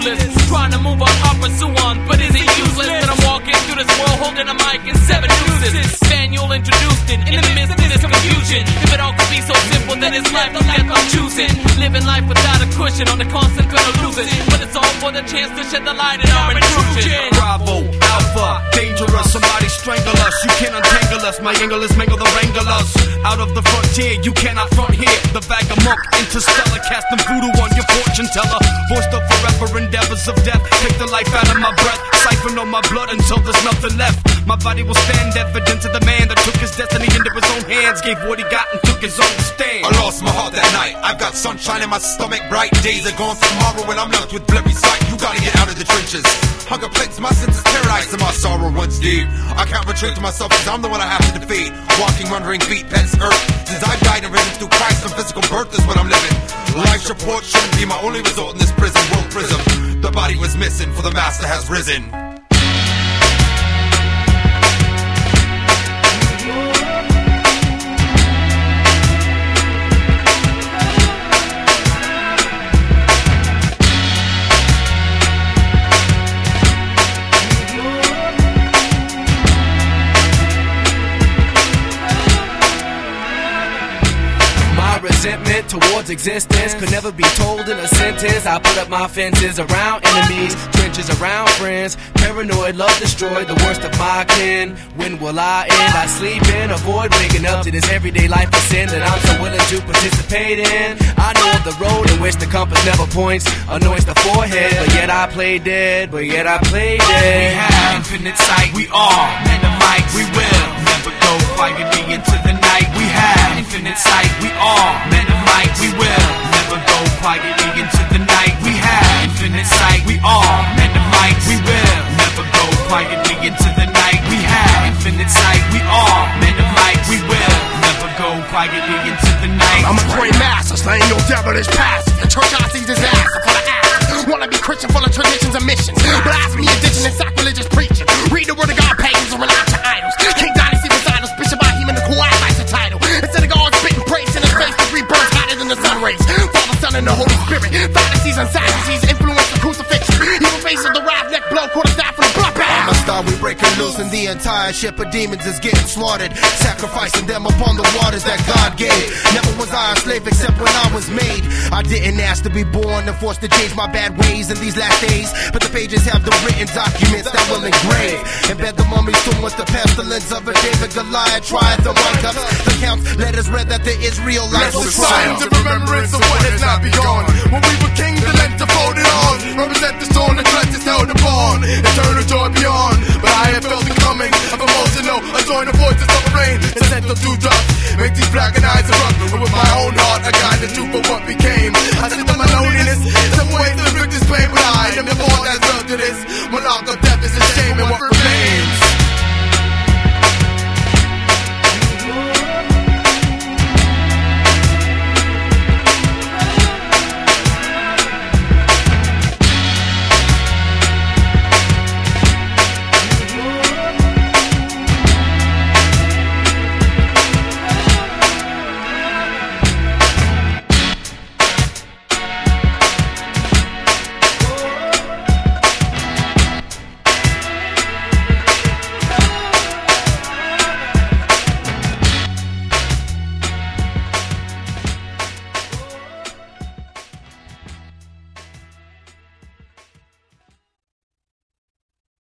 ruthless, trying to move on, I pursue on, but is it useless that I'm walking through this world holding a mic and 7 nooses? Manual introduced it in the midst of this confusion. If it all could be so simple, then it's life and death I'm choosing. Living life without a cushion, on the constant threat of losing, but it's all for the chance to shed the light in our intrusion. Bravo, Alpha, dangerous, somebody strangle us. You can't untangle us, my angle is mangle the wranglers. Out of the frontier, you cannot front here. The vagabond, interstellar, casting voodoo on your fortune teller. Voice the forever endeavors of death. Take the life out of my breath, siphon on my blood until there's nothing left. My body will stand evidence of the man that took his destiny into his own hands, gave what he got and took his own stand. I lost my heart that night. I've got sunshine in my stomach, bright days are gone. Tomorrow when I'm left with blurry sight, you gotta get out of the trenches. Hunger plagues my senses, paradise and my sorrow runs deep. I can't retreat to myself cause I'm the one I have to defeat. Walking, wandering feet, pets, earth. Since I've died and risen through Christ, from physical birth is what I'm living. Life's report shouldn't be my only result in this prison world prism. The body was missing, for the master has risen. Resentment towards existence could never be told in a sentence. I put up my fences around enemies, trenches around friends. Paranoid, love destroyed, the worst of my kin. When will I end? I sleep in, avoid waking up to this everyday life of sin that I'm so willing to participate in. I know of the road in which the compass never points, anoints the forehead, but yet I play dead, We have infinite sight, we are men of might, we will never go quietly into the night. We have infinite sight, we are men of might, we will never go quietly into the night. We have infinite sight, we are men of might, we will never go quietly into the night. We have infinite sight, we are men of might, we will never go quietly into the night. I'm a great master, slaying your devilish past. The church I see disaster for the ass. Wanna be Christian, full of traditions and missions. Blasphemy, indigenous, sacrilegious preaching. Read the word of God, pagans or rely to idols. King Dynasty recitals, Bishop Ahim in the choir lights the title. Instead of God spitting praise in his face, the rebirth hotter than the sun rays. Father, Son, and the Holy Spirit. Fantasies and Sadducees influence the crucifixion. Evil faces the wrath, neck blow, quarter staff from the blood bath. I'm a star, we breaking loose, and the entire ship of demons is getting slaughtered. Sacrificing them upon the waters that God gave. Never was I a slave except when I was made. I didn't ask to be born and forced to change my bad ways in these last days. But the pages have the written documents that will engrave. Embed the mummies soon with the pestilence of a David Goliath. Trieth the white cups, the counts, letters read that the Israelites will triumph. The remembrance of what has not begun. When we were kings, the length to fold it on. Represent the stone and trust is held upon. Eternal joy beyond. But I have felt it coming. I'm emotional. I join the voices of the rain. And sent them to dust. Make these black and eyes erupt. And with my own heart, I guide the truth for what became. I said